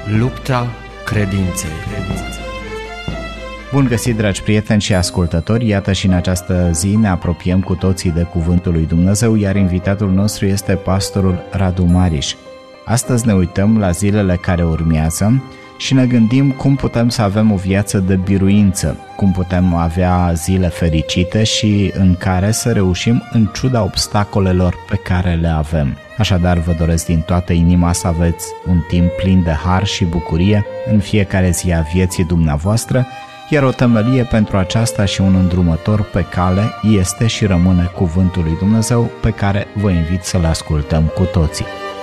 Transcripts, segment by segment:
Lupta credinței. Bun găsit, dragi prieteni și ascultători! Iată, și în această zi ne apropiem cu toții de Cuvântul lui Dumnezeu, iar invitatul nostru este pastorul Radu Mariș. Astăzi ne uităm la zilele care urmează și ne gândim cum putem să avem o viață de biruință, cum putem avea zile fericite și în care să reușim în ciuda obstacolelor pe care le avem. Așadar, vă doresc din toată inima să aveți un timp plin de har și bucurie în fiecare zi a vieții dumneavoastră, iar o temelie pentru aceasta și un îndrumător pe cale este și rămâne Cuvântul lui Dumnezeu, pe care vă invit să-l ascultăm cu toții.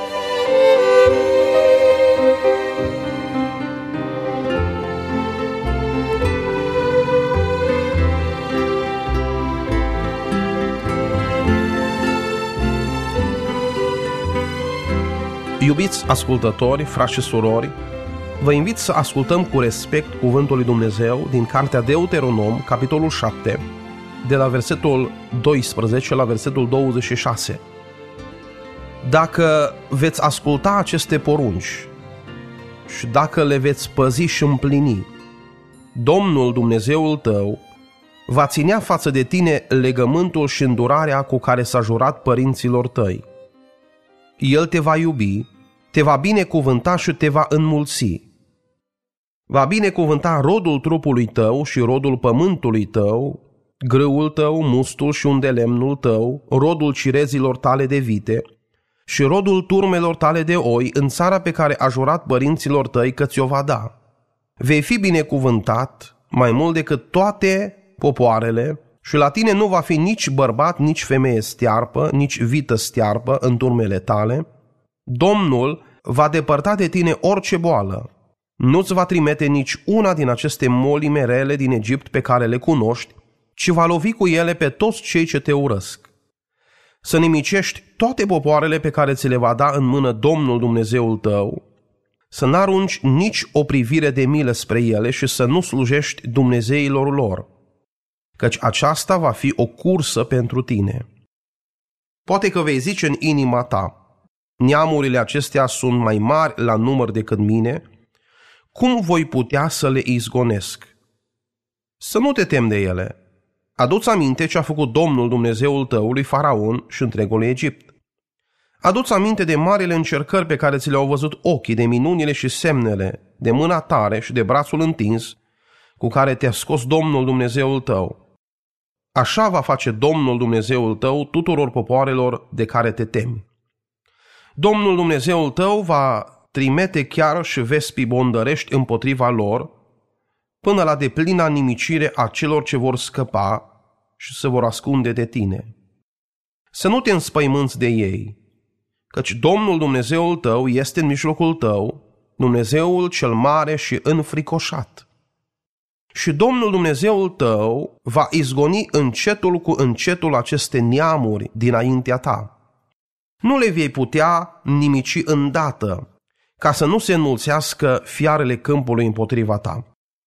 Iubiți ascultători, frați și surori, vă invit să ascultăm cu respect Cuvântul lui Dumnezeu din Cartea Deuteronom, capitolul 7, de la versetul 12 la versetul 26. Dacă veți asculta aceste porunci și dacă le veți păzi și împlini, Domnul Dumnezeul tău va ținea față de tine legământul și îndurarea cu care s-a jurat părinților tăi. El te va iubi, te va binecuvânta și te va înmulți. Va binecuvânta rodul trupului tău și rodul pământului tău, grâul tău, mustul și undelemnul tău, rodul cirezilor tale de vite și rodul turmelor tale de oi în țara pe care a jurat părinților tăi că ți-o va da. Vei fi binecuvântat mai mult decât toate popoarele și la tine nu va fi nici bărbat, nici femeie stearpă, nici vită stearpă în turmele tale. Domnul va depărta de tine orice boală. Nu-ți va trimite nici una din aceste moli merele din Egipt pe care le cunoști, ci va lovi cu ele pe toți cei ce te urăsc. Să nimicești toate popoarele pe care ți le va da în mână Domnul Dumnezeul tău, să n-arunci nici o privire de milă spre ele și să nu slujești dumnezeilor lor, căci aceasta va fi o cursă pentru tine. Poate că vei zice în inima ta: neamurile acestea sunt mai mari la număr decât mine, cum voi putea să le izgonesc? Să nu te temi de ele. Adu-ți aminte ce a făcut Domnul Dumnezeul tău lui Faraon și întregului Egipt. Adu-ți aminte de marile încercări pe care ți le-au văzut ochii, de minunile și semnele, de mâna tare și de brațul întins, cu care te-a scos Domnul Dumnezeul tău. Așa va face Domnul Dumnezeul tău tuturor popoarelor de care te temi. Domnul Dumnezeul tău va trimite chiar și vespii bondărești împotriva lor, până la deplina nimicire a celor ce vor scăpa și se vor ascunde de tine. Să nu te înspăimânți de ei, căci Domnul Dumnezeul tău este în mijlocul tău, Dumnezeul cel mare și înfricoșat. Și Domnul Dumnezeul tău va izgoni încetul cu încetul aceste neamuri dinaintea ta. Nu le vei putea nimici îndată, ca să nu se înmulțească fiarele câmpului împotriva ta.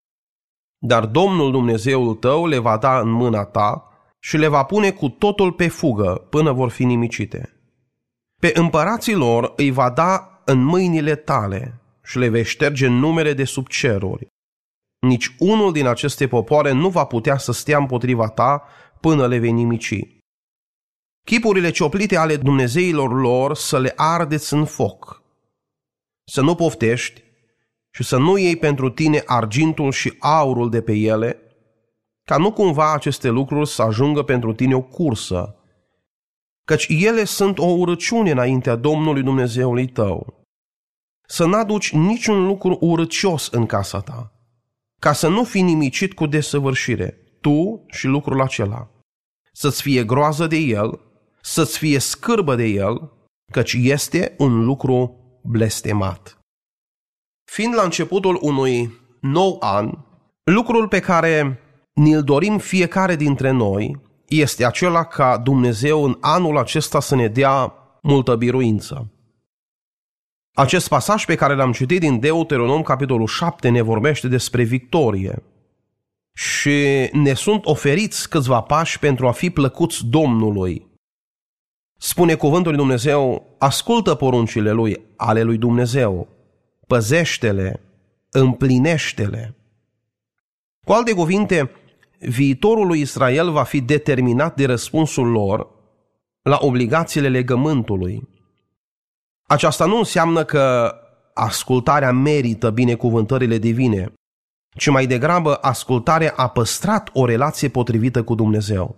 Dar Domnul Dumnezeul tău le va da în mâna ta și le va pune cu totul pe fugă până vor fi nimicite. Pe împărații lor îi va da în mâinile tale și le vei șterge numele de sub ceruri. Nici unul din aceste popoare nu va putea să stea împotriva ta până le vei nimici. Chipurile cioplite ale dumnezeilor lor să le ardeți în foc. Să nu poftești și să nu iei pentru tine argintul și aurul de pe ele, ca nu cumva aceste lucruri să ajungă pentru tine o cursă, căci ele sunt o urăciune înaintea Domnului Dumnezeului tău. Să n-aduci niciun lucru urăcios în casa ta, ca să nu fii nimicit cu desăvârșire, tu și lucrul acela. Să-ți fie groază de el, să-ți fie scârbă de el, căci este un lucru blestemat. Fiind la începutul unui nou an, lucrul pe care ni-l dorim fiecare dintre noi este acela ca Dumnezeu în anul acesta să ne dea multă biruință. Acest pasaj pe care l-am citit din Deuteronom, capitolul 7, ne vorbește despre victorie și ne sunt oferiți câțiva pași pentru a fi plăcuți Domnului. Spune cuvântul lui Dumnezeu: ascultă poruncile lui, ale lui Dumnezeu, păzește-le, împlinește-le. Cu alte cuvinte, viitorul lui Israel va fi determinat de răspunsul lor la obligațiile legământului. Aceasta nu înseamnă că ascultarea merită binecuvântările divine, ci mai degrabă ascultarea a păstrat o relație potrivită cu Dumnezeu.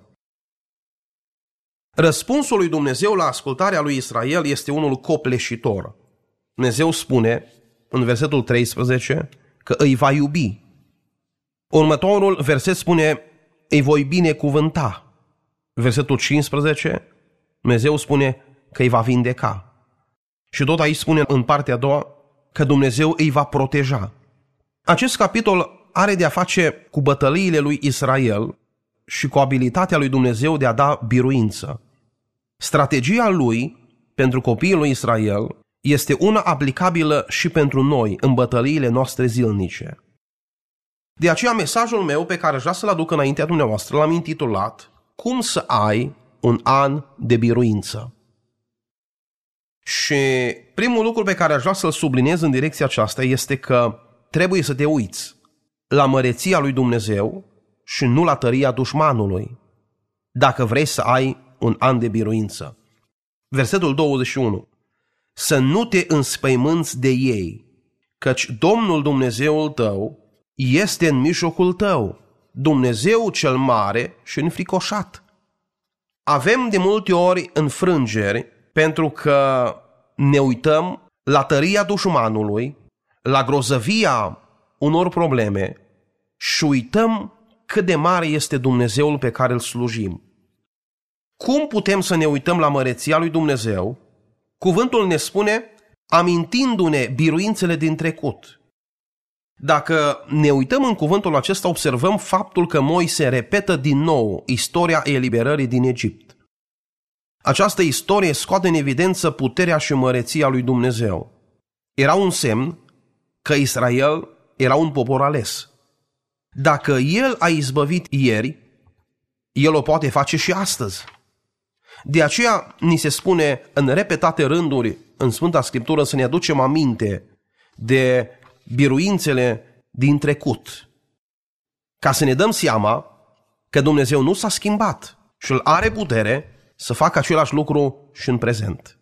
Răspunsul lui Dumnezeu la ascultarea lui Israel este unul copleșitor. Dumnezeu spune în versetul 13 că îi va iubi. Următorul verset spune îi voi binecuvânta. Versetul 15, Dumnezeu spune că îi va vindeca. Și tot aici spune în partea a doua că Dumnezeu îi va proteja. Acest capitol are de a face cu bătăliile lui Israel și cu abilitatea lui Dumnezeu de a da biruință. Strategia lui pentru copiii lui Israel este una aplicabilă și pentru noi în bătăliile noastre zilnice. De aceea mesajul meu pe care aș vrea să-l aduc înaintea dumneavoastră l-am intitulat Cum să ai un an de biruință. Și primul lucru pe care aș vrea să-l subliniez în direcția aceasta este că trebuie să te uiți la măreția lui Dumnezeu și nu la tăria dușmanului, dacă vrei să ai un an de biruință. Versetul 21. Să nu te înspăimânți de ei, căci Domnul Dumnezeul tău este în mijlocul tău, Dumnezeu cel mare și înfricoșat. Avem de multe ori înfrângeri pentru că ne uităm la tăria dușmanului, la grozăvia unor probleme și uităm cât de mare este Dumnezeul pe care îl slujim. Cum putem să ne uităm la măreția lui Dumnezeu? Cuvântul ne spune, amintindu-ne biruințele din trecut. Dacă ne uităm în cuvântul acesta, observăm faptul că Moise repetă din nou istoria eliberării din Egipt. Această istorie scoate în evidență puterea și măreția lui Dumnezeu. Era un semn că Israel era un popor ales. Dacă El a izbăvit ieri, El o poate face și astăzi. De aceea ni se spune în repetate rânduri în Sfânta Scriptură să ne aducem aminte de biruințele din trecut, ca să ne dăm seama că Dumnezeu nu s-a schimbat și El are putere să facă același lucru și în prezent.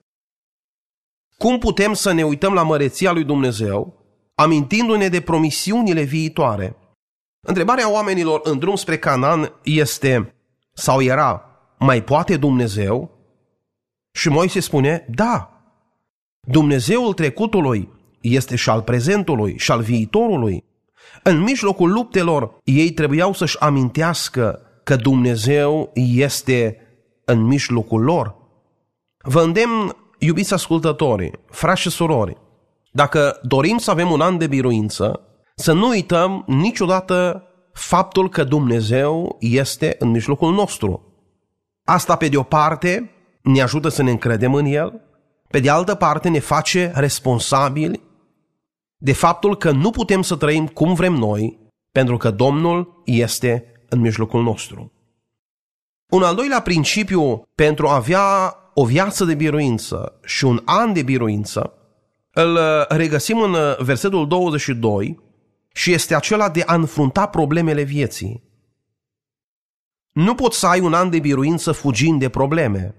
Cum putem să ne uităm la măreția lui Dumnezeu, amintindu-ne de promisiunile viitoare? Întrebarea oamenilor în drum spre Canaan este, sau era, mai poate Dumnezeu? Și Moise spune, da, Dumnezeul trecutului este și al prezentului și al viitorului. În mijlocul luptelor, ei trebuiau să-și amintească că Dumnezeu este în mijlocul lor. Vă îndemn, iubiți ascultători, frați și surori, dacă dorim să avem un an de biruință, să nu uităm niciodată faptul că Dumnezeu este în mijlocul nostru. Asta, pe de o parte, ne ajută să ne încredem în El, pe de altă parte ne face responsabili de faptul că nu putem să trăim cum vrem noi, pentru că Domnul este în mijlocul nostru. Un al doilea principiu pentru a avea o viață de biruință și un an de biruință îl regăsim în versetul 22 și este acela de a înfrunta problemele vieții. Nu poți să ai un an de biruință fugind de probleme.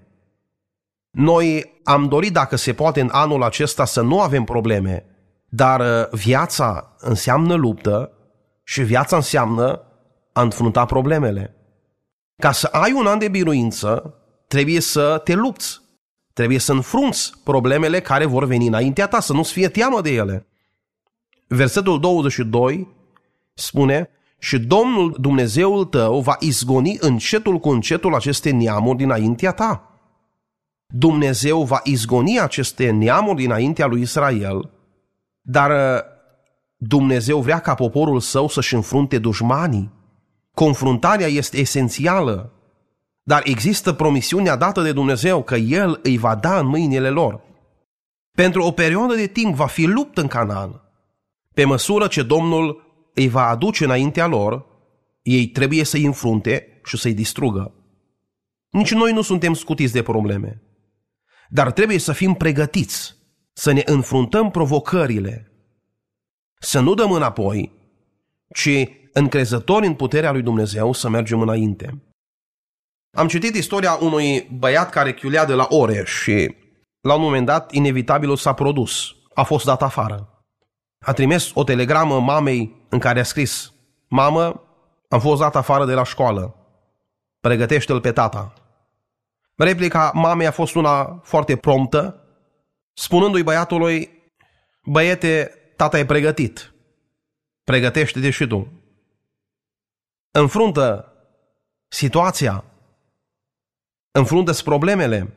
Noi am dorit, dacă se poate, în anul acesta să nu avem probleme, dar viața înseamnă luptă și viața înseamnă a înfrunta problemele. Ca să ai un an de biruință, trebuie să te lupți, trebuie să înfrunți problemele care vor veni înaintea ta, să nu-ți fie teamă de ele. Versetul 22 spune, și Domnul Dumnezeul tău va izgoni încetul cu încetul aceste neamuri dinaintea ta. Dumnezeu va izgoni aceste neamuri dinaintea lui Israel, dar Dumnezeu vrea ca poporul său să-și înfrunte dușmanii. Confruntarea este esențială, dar există promisiunea dată de Dumnezeu că El îi va da în mâinile lor. Pentru o perioadă de timp va fi luptă în Canaan. Pe măsură ce Domnul îi va aduce înaintea lor, ei trebuie să-i înfrunte și să-i distrugă. Nici noi nu suntem scutiți de probleme, dar trebuie să fim pregătiți să ne înfruntăm provocările să nu dăm înapoi, ci încrezători în puterea lui Dumnezeu să mergem înainte. Am citit istoria unui băiat care chiulea de la ore și la un moment dat inevitabilul s-a produs. A fost dat afară. A trimis o telegramă mamei în care a scris: Mamă, am fost dat afară de la școală. Pregătește-l pe tata. Replica mamei a fost una foarte promptă, spunându-i băiatului: Băiete, tata e pregătit. Pregătește-te și tu. Înfruntă situația. Înfruntă-ți problemele.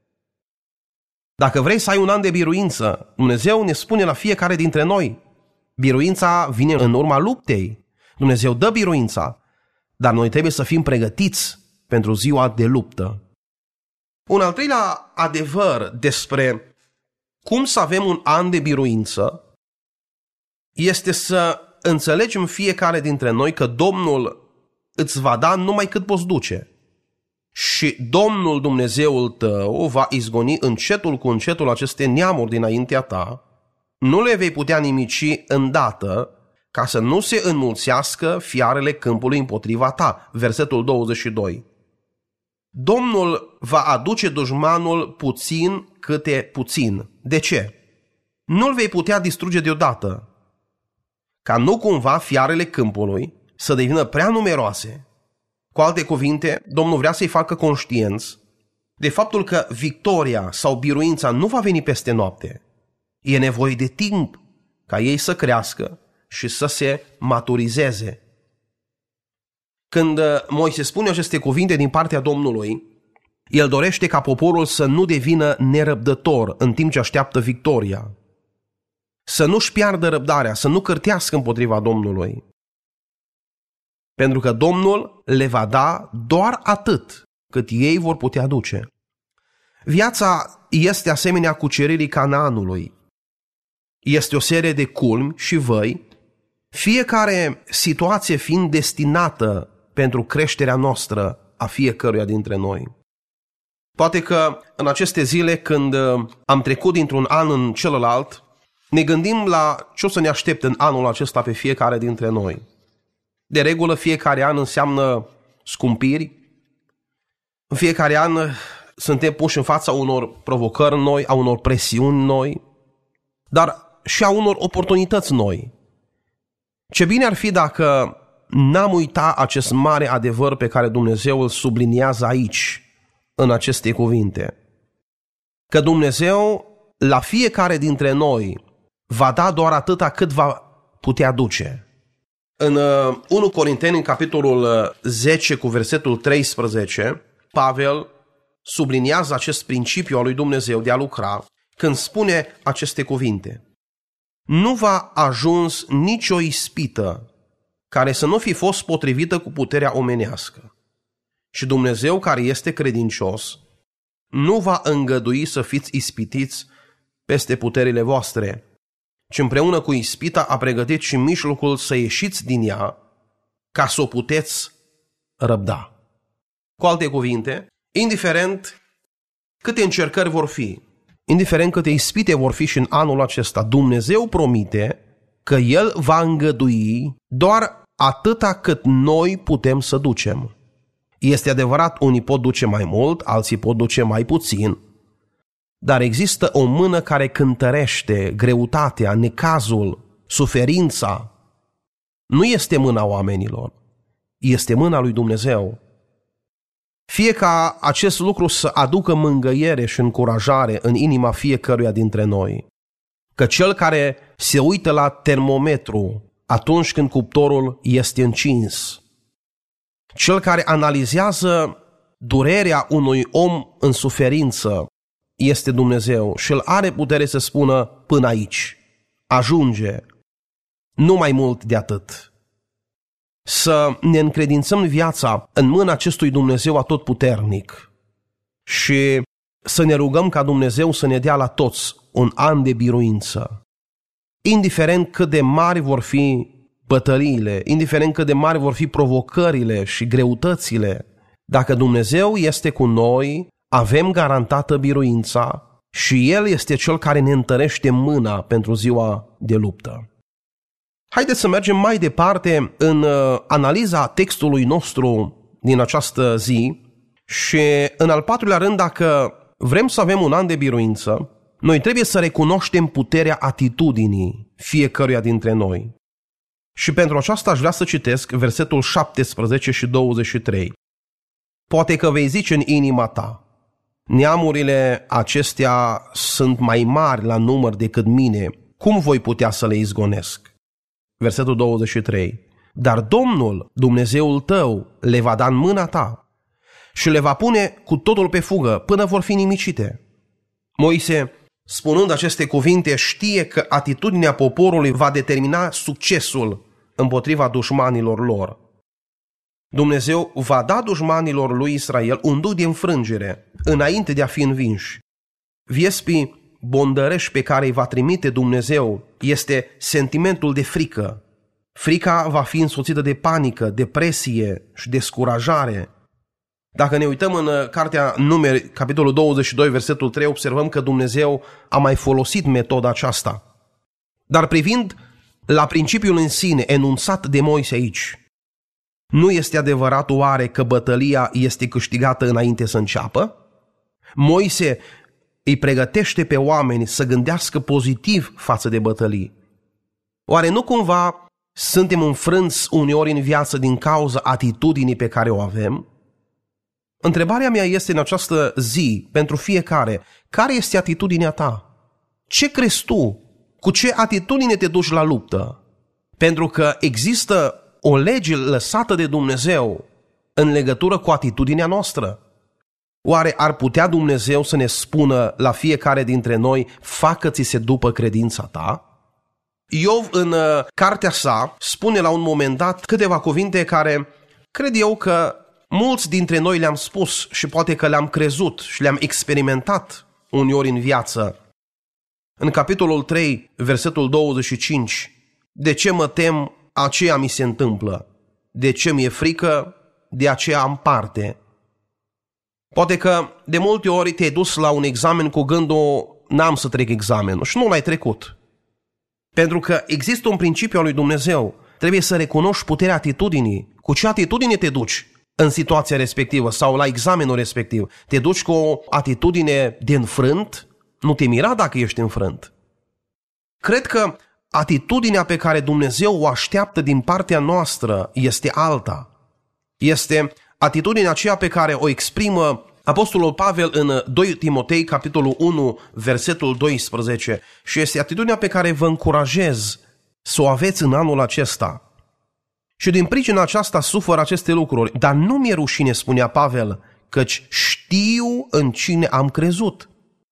Dacă vrei să ai un an de biruință, Dumnezeu ne spune la fiecare dintre noi: biruința vine în urma luptei. Dumnezeu dă biruința, dar noi trebuie să fim pregătiți pentru ziua de luptă. Un al treilea adevăr despre cum să avem un an de biruință este să înțelegem fiecare dintre noi că Domnul îți va da numai cât poți duce. Și Domnul Dumnezeul tău va izgoni încetul cu încetul aceste neamuri dinaintea ta, nu le vei putea nimici îndată, ca să nu se înmulțească fiarele câmpului împotriva ta. Versetul 22. Domnul va aduce dușmanul puțin câte puțin. De ce? Nu-l vei putea distruge deodată, ca nu cumva fiarele câmpului să devină prea numeroase. Cu alte cuvinte, Domnul vrea să-i facă conștienți de faptul că victoria sau biruința nu va veni peste noapte. E nevoie de timp ca ei să crească și să se maturizeze. Când Moise spune aceste cuvinte din partea Domnului, el dorește ca poporul să nu devină nerăbdător în timp ce așteaptă victoria, să nu-și piardă răbdarea, să nu cârtească împotriva Domnului. Pentru că Domnul le va da doar atât cât ei vor putea duce. Viața este asemenea cuceririi Canaanului. Este o serie de culmi și văi, fiecare situație fiind destinată pentru creșterea noastră a fiecăruia dintre noi. Poate că în aceste zile, când am trecut dintr-un an în celălalt, ne gândim la ce o să ne aștepte în anul acesta pe fiecare dintre noi. De regulă, fiecare an înseamnă scumpiri. În fiecare an suntem puși în fața unor provocări noi, a unor presiuni noi, dar și a unor oportunități noi. Ce bine ar fi dacă n-am uita acest mare adevăr pe care Dumnezeu îl subliniază aici, în aceste cuvinte. Că Dumnezeu la fiecare dintre noi va da doar atâta cât va putea duce. În 1 Corinteni, în capitolul 10, cu versetul 13, Pavel subliniază acest principiu al lui Dumnezeu de a lucra când spune aceste cuvinte. Nu v-a ajuns nicio ispită care să nu fi fost potrivită cu puterea omenească. Și Dumnezeu, care este credincios, nu va îngădui să fiți ispitiți peste puterile voastre, ci împreună cu ispita a pregătit și mijlocul să ieșiți din ea, ca să o puteți răbda. Cu alte cuvinte, indiferent câte încercări vor fi, indiferent câte ispite vor fi și în anul acesta, Dumnezeu promite că El va îngădui doar atâta cât noi putem să ducem. Este adevărat, unii pot duce mai mult, alții pot duce mai puțin, dar există o mână care cântărește greutatea, necazul, suferința. Nu este mâna oamenilor, este mâna lui Dumnezeu. Fie ca acest lucru să aducă mângâiere și încurajare în inima fiecăruia dintre noi, că cel care se uită la termometru atunci când cuptorul este încins, cel care analizează durerea unui om în suferință, este Dumnezeu și El are putere să spună până aici, ajunge, nu mai mult de atât. Să ne încredințăm viața în mâna acestui Dumnezeu atotputernic și să ne rugăm ca Dumnezeu să ne dea la toți un an de biruință. Indiferent cât de mari vor fi bătăliile, indiferent cât de mari vor fi provocările și greutățile, dacă Dumnezeu este cu noi, avem garantată biruința și El este Cel care ne întărește mâna pentru ziua de luptă. Haideți să mergem mai departe în analiza textului nostru din această zi și în al patrulea rând, dacă vrem să avem un an de biruință, noi trebuie să recunoaștem puterea atitudinii fiecăruia dintre noi. Și pentru aceasta aș vrea să citesc versetul 17 și 23. Poate că vei zice în inima ta, neamurile acestea sunt mai mari la număr decât mine, cum voi putea să le izgonesc? Versetul 23. Dar Domnul, Dumnezeul tău, le va da în mâna ta și le va pune cu totul pe fugă până vor fi nimicite. Moise, spunând aceste cuvinte, știe că atitudinea poporului va determina succesul împotriva dușmanilor lor. Dumnezeu va da dușmanilor lui Israel un duh de înfrângere înainte de a fi învinși. Viespii bondărești pe care îi va trimite Dumnezeu este sentimentul de frică. Frica va fi însoțită de panică, depresie și descurajare. Dacă ne uităm în cartea Numeri, capitolul 22, versetul 3, observăm că Dumnezeu a mai folosit metoda aceasta. Dar privind la principiul în sine enunțat de Moise aici, nu este adevărat oare că bătălia este câștigată înainte să înceapă? Moise îi pregătește pe oameni să gândească pozitiv față de bătălii. Oare nu cumva suntem înfrânți uneori în viață din cauza atitudinii pe care o avem? Întrebarea mea este în această zi, pentru fiecare, care este atitudinea ta? Ce crezi tu? Cu ce atitudine te duci la luptă? Pentru că există o lege lăsată de Dumnezeu în legătură cu atitudinea noastră. Oare ar putea Dumnezeu să ne spună la fiecare dintre noi, facă-ți-se după credința ta? Iov în cartea sa spune la un moment dat câteva cuvinte care cred eu că mulți dintre noi le-am spus și poate că le-am crezut și le-am experimentat uneori în viață. În capitolul 3, versetul 25, de ce mă tem, aceea mi se întâmplă. De ce mi-e frică, de aceea am parte. Poate că de multe ori te-ai dus la un examen cu gândul, n-am să trec examenul și nu l-ai trecut. Pentru că există un principiu al lui Dumnezeu. Trebuie să recunoști puterea atitudinii. Cu ce atitudine te duci în situația respectivă sau la examenul respectiv? Te duci cu o atitudine de înfrânt? Nu te mira dacă ești înfrânt. Cred că atitudinea pe care Dumnezeu o așteaptă din partea noastră este alta. Este atitudinea aceea pe care o exprimă Apostolul Pavel în 2 Timotei, capitolul 1, versetul 12, și este atitudinea pe care vă încurajez să o aveți în anul acesta. Și din pricina aceasta suferă aceste lucruri, dar nu mi-e rușine, spunea Pavel, căci știu în cine am crezut.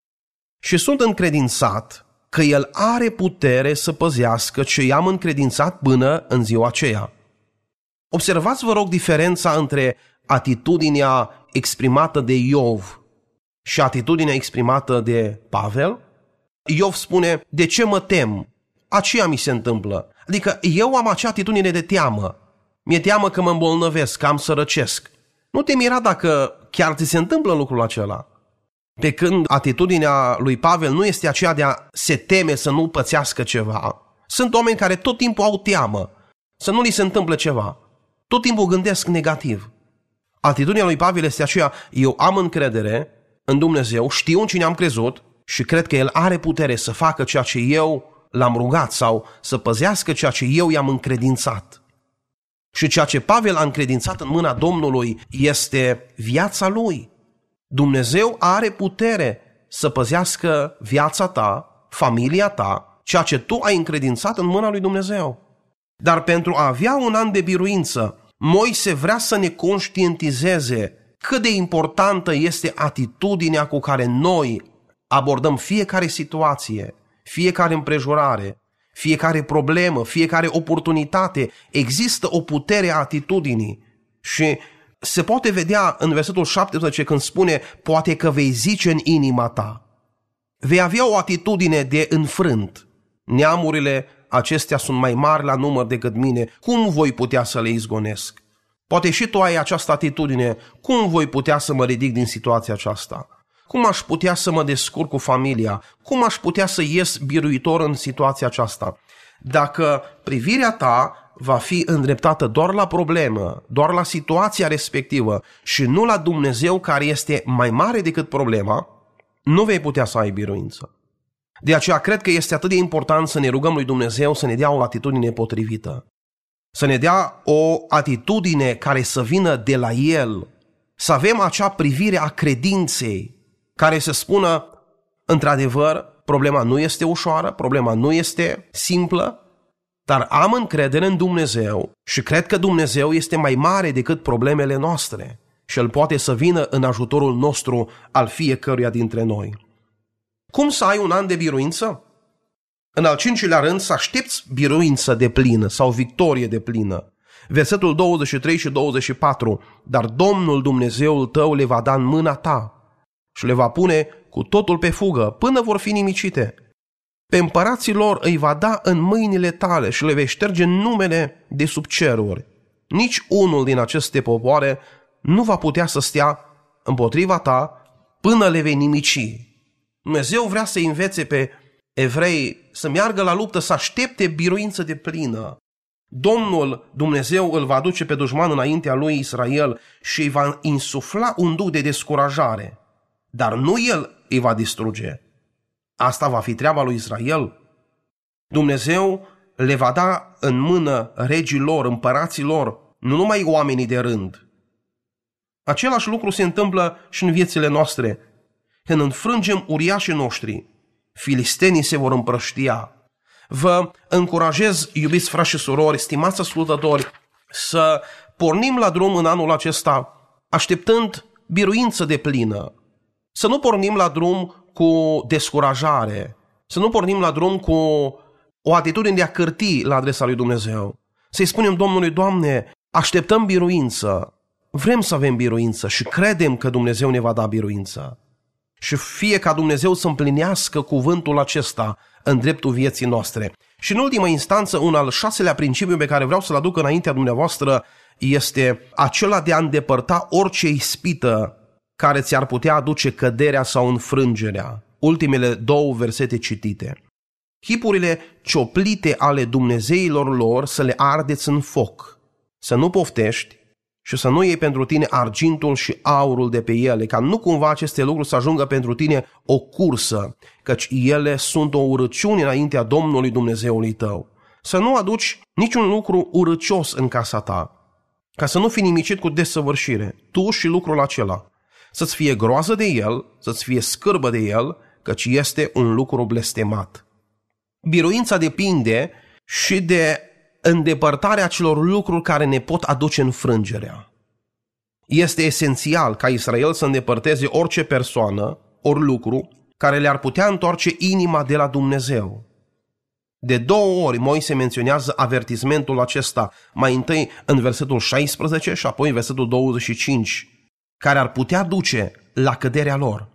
Și sunt încredințat că El are putere să păzească ce i-am încredințat până în ziua aceea. Observați, vă rog, diferența între atitudinea exprimată de Iov și atitudinea exprimată de Pavel. Iov spune, de ce mă tem? Aceea mi se întâmplă. Adică eu am acea atitudine de teamă. Mi-e teamă că mă îmbolnăvesc, că am să răcesc. Nu te mira dacă chiar ți se întâmplă lucrul acela. Pe când atitudinea lui Pavel nu este aceea de a se teme să nu pățească ceva. Sunt oameni care tot timpul au teamă să nu li se întâmple ceva. Tot timpul gândesc negativ. Atitudinea lui Pavel este aceea, eu am încredere în Dumnezeu, știu în cine am crezut și cred că El are putere să facă ceea ce eu l-am rugat sau să păzească ceea ce eu i-am încredințat. Și ceea ce Pavel a încredințat în mâna Domnului este viața lui. Dumnezeu are putere să păzească viața ta, familia ta, ceea ce tu ai încredințat în mâna lui Dumnezeu. Dar pentru a avea un an de biruință, Moise vrea să ne conștientizeze cât de importantă este atitudinea cu care noi abordăm fiecare situație, fiecare împrejurare, fiecare problemă, fiecare oportunitate. Există o putere a atitudinii și se poate vedea în versetul 17 când spune, poate că vei zice în inima ta. Vei avea o atitudine de înfrânt. Neamurile acestea sunt mai mari la număr decât mine, cum voi putea să le izgonesc? Poate și tu ai această atitudine, cum voi putea să mă ridic din situația aceasta? Cum aș putea să mă descurc cu familia? Cum aș putea să ies biruitor în situația aceasta? dacă privirea ta va fi îndreptată doar la problemă, doar la situația respectivă și nu la Dumnezeu care este mai mare decât problema, nu vei putea să ai biruință. De aceea cred că este atât de important să ne rugăm lui Dumnezeu să ne dea o atitudine potrivită, să ne dea o atitudine care să vină de la El, să avem acea privire a credinței care să spună, într-adevăr, problema nu este ușoară, problema nu este simplă, dar am încredere în Dumnezeu și cred că Dumnezeu este mai mare decât problemele noastre și El poate să vină în ajutorul nostru al fiecăruia dintre noi. Cum să ai un an de biruință? În al 5-lea rând, să aștepți biruință deplină sau victorie deplină. Versetul 23 și 24, dar Domnul Dumnezeul tău le va da în mâna ta și le va pune cu totul pe fugă până vor fi nimicite. Pe împărații lor îi va da în mâinile tale și le vei șterge numele de sub ceruri. Nici unul din aceste popoare nu va putea să stea împotriva ta până le vei nimici. Dumnezeu vrea să învețe pe evrei să meargă la luptă, să aștepte biruință de plină. Domnul Dumnezeu îl va duce pe dușman înaintea lui Israel și îi va insufla un duh de descurajare, dar nu el îi va distruge. Asta va fi treaba lui Israel. Dumnezeu le va da în mână regii lor, împărații lor, nu numai oamenii de rând. Același lucru se întâmplă și în viețile noastre. Când înfrângem uriașii noștri, filistenii se vor împrăștia. Vă încurajez, iubiți frați și surori, stimați ascultători, să pornim la drum în anul acesta așteptând biruință de plină. Să nu pornim la drum cu descurajare, să nu pornim la drum cu o atitudine de a cârti la adresa lui Dumnezeu. Să-i spunem Domnului, Doamne, așteptăm biruință, vrem să avem biruință și credem că Dumnezeu ne va da biruință. Și fie ca Dumnezeu să împlinească cuvântul acesta în dreptul vieții noastre. Și în ultima instanță, un al 6-lea principiu pe care vreau să-l aduc înaintea dumneavoastră este acela de a îndepărta orice ispită care ți-ar putea aduce căderea sau înfrângerea. Ultimele 2 versete citite. Chipurile cioplite ale dumnezeilor lor să le ardeți în foc, să nu poftești și să nu iei pentru tine argintul și aurul de pe ele, ca nu cumva aceste lucruri să ajungă pentru tine o cursă, căci ele sunt o urăciune înaintea Domnului Dumnezeului tău. Să nu aduci niciun lucru urăcios în casa ta, ca să nu fii nimicit cu desăvârșire, tu și lucrul acela. Să-ți fie groază de el, să-ți fie scârbă de el, căci este un lucru blestemat. Biruința depinde și de îndepărtarea acelor lucruri care ne pot aduce înfrângerea. Este esențial ca Israel să îndepărteze orice persoană, ori lucru, care le-ar putea întoarce inima de la Dumnezeu. De 2 ori Moise menționează avertismentul acesta, mai întâi în versetul 16 și apoi în versetul 25, care ar putea duce la căderea lor.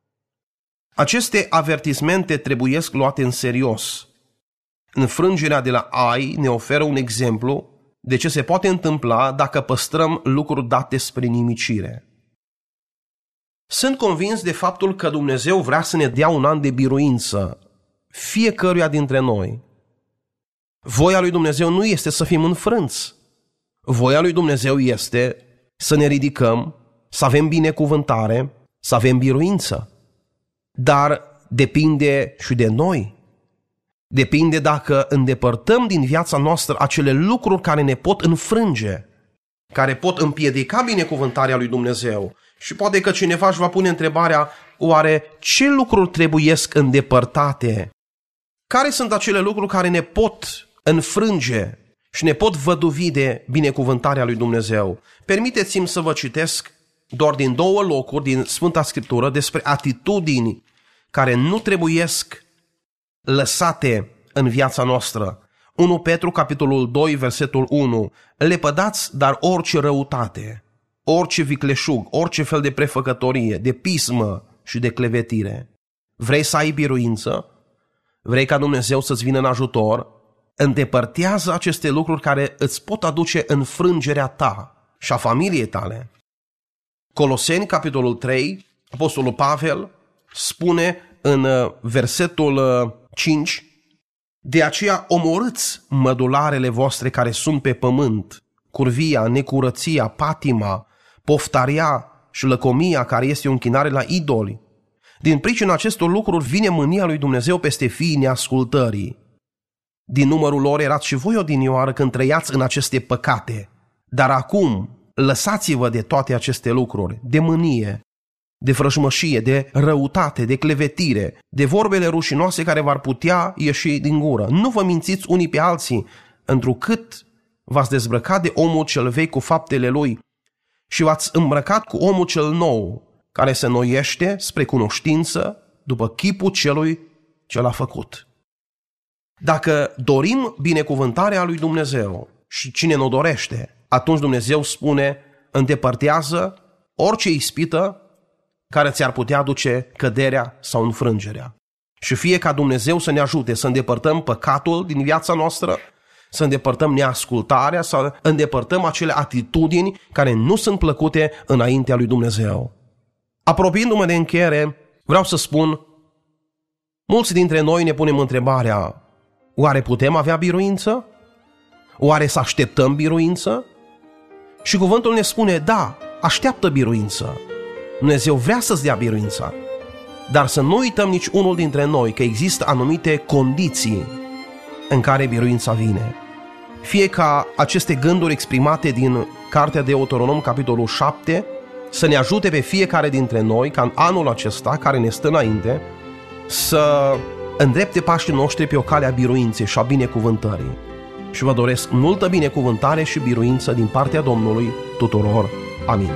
Aceste avertismente trebuiesc luate în serios. Înfrângerea de la Ai ne oferă un exemplu de ce se poate întâmpla dacă păstrăm lucruri date spre nimicire. Sunt convins de faptul că Dumnezeu vrea să ne dea un an de biruință fiecăruia dintre noi. Voia lui Dumnezeu nu este să fim înfrânți. Voia lui Dumnezeu este să ne ridicăm, să avem binecuvântare, să avem biruință. Dar depinde și de noi. Depinde dacă îndepărtăm din viața noastră acele lucruri care ne pot înfrânge, care pot împiedica binecuvântarea lui Dumnezeu. Și poate că cineva își va pune întrebarea, oare ce lucruri trebuiesc îndepărtate? Care sunt acele lucruri care ne pot înfrânge și ne pot văduvi de binecuvântarea lui Dumnezeu? Permiteți-mi să vă citesc doar din 2 locuri din Sfânta Scriptură despre atitudini care nu trebuiesc lăsate în viața noastră. 1 Petru, capitolul 2, versetul 1. Lepădați dar orice răutate, orice vicleșug, orice fel de prefăcătorie, de pismă și de clevetire. Vrei să ai biruință? Vrei ca Dumnezeu să-ți vină în ajutor? Îndepărtează aceste lucruri care îți pot aduce înfrângerea ta și a familiei tale. Coloseni, capitolul 3, Apostolul Pavel spune în versetul 5, De aceea omorâți mădularele voastre care sunt pe pământ, curvia, necurăția, patima, poftaria și lăcomia care este o închinare la idoli. Din pricina acestor lucruri vine mânia lui Dumnezeu peste fiii neascultării. Din numărul lor erați și voi odinioară când trăiați în aceste păcate. Dar acum lăsați-vă de toate aceste lucruri, de mânie, de vrăjmășie, de răutate, de clevetire, de vorbele rușinoase care v-ar putea ieși din gură. Nu vă mințiți unii pe alții, întrucât v-ați dezbrăcat de omul cel vechi cu faptele lui și v-ați îmbrăcat cu omul cel nou, care se înnoiește spre cunoștință după chipul celui ce l-a făcut. Dacă dorim binecuvântarea lui Dumnezeu și cine nu dorește, atunci Dumnezeu spune, îndepărtează orice ispită care ți-ar putea aduce căderea sau înfrângerea. Și fie ca Dumnezeu să ne ajute să îndepărtăm păcatul din viața noastră, să îndepărtăm neascultarea, să îndepărtăm acele atitudini care nu sunt plăcute înaintea lui Dumnezeu. Apropiindu-mă de încheiere, vreau să spun, mulți dintre noi ne punem întrebarea, oare putem avea biruință? Oare să așteptăm biruință? Și cuvântul ne spune, da, așteaptă biruință. Dumnezeu vrea să-ți dea biruința. Dar să nu uităm nici unul dintre noi că există anumite condiții în care biruința vine. Fie ca aceste gânduri exprimate din Cartea Deuteronom, capitolul 7, să ne ajute pe fiecare dintre noi, ca în anul acesta care ne stă înainte, să îndrepte pașii noștri pe o cale a biruinței și a binecuvântării. Și vă doresc multă binecuvântare și biruință din partea Domnului tuturor. Amin.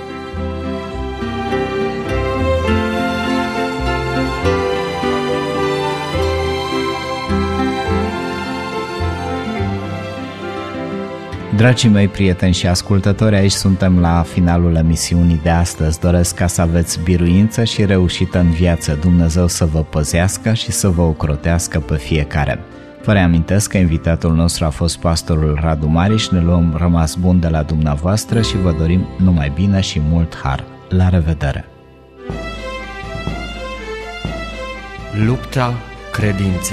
Dragii mei prieteni și ascultători, aici suntem la finalul emisiunii de astăzi. Doresc ca să aveți biruință și reușită în viață. Dumnezeu să vă păzească și să vă ocrotească pe fiecare. Vă reamintesc că invitatul nostru a fost pastorul Radu Mariș. Ne luăm rămas bun de la dumneavoastră și vă dorim numai bine și mult har. La revedere! Lupta credinței.